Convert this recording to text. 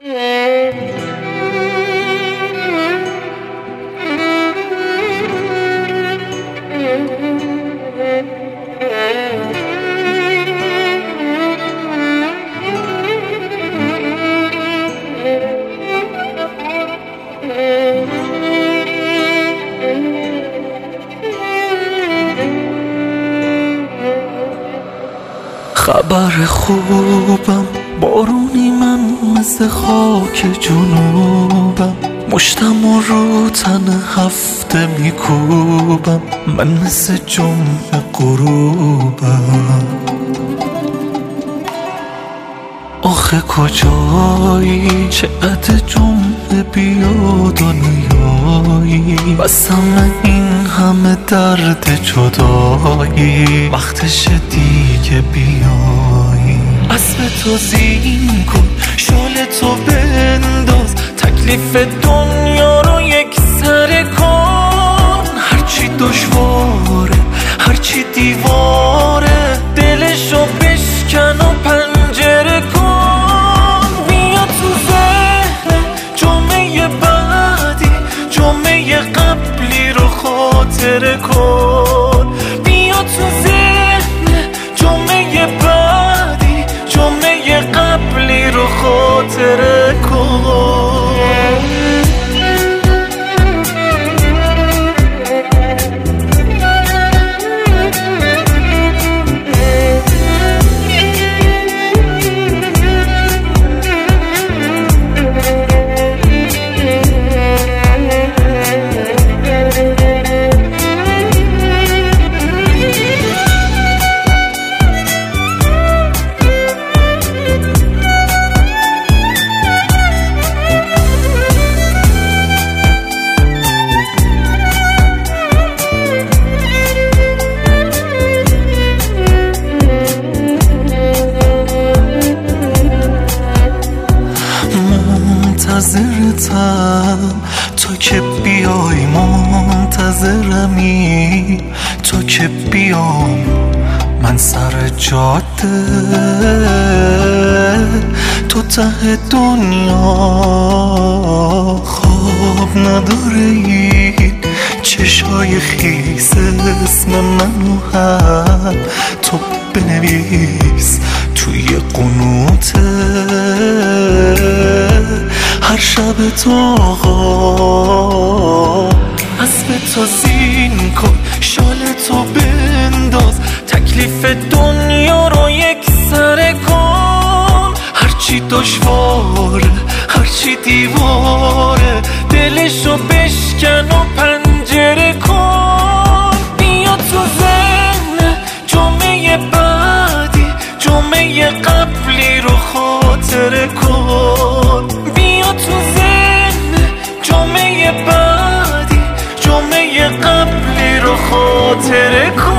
خبر خوبم بارونی، من مثل خاک جنوبم، مشتم و رو تن هفته میکوبم، من مثل جمعه غروبم. آخه کجایی چقدر جمعه بیاد و نیایی، بسم این همه درد جدایی، وقتش دیگه بیایی. اسب تو زین کن، شال تو بنداز، تکلیف دنیا رو یک سره کن. هرچی دشواره، هرچی دیواره، دلشو بشکن و پنجره کن. بیا تو ذهن جمعه بعدی، جمعه قبلی رو خاطره کن. بیا تو ذهن جمعه بعدی، جمعه قبلی رو خاطره کن. منتظرتم تا که بیای، منتظرمی تا که بیام من سر جاده. تو ته دنیا خواب نداره این چشای خیس، اسم منو هم تو بنویس توی قنوته. هر شب تو آقا اسب تو زین کن، شال تو بنداز، تکلیف دنیا رو یک سره کن. هرچی دشواره، هرچی دیواره، دلشو بشکن و پنجره کن. بیا تو ذهن جمعه بعدی، جمعه قبلی رو خاطره کن. بیا تو ذهن جمعه بعدی، جمعه قبلی رو خاطره کن.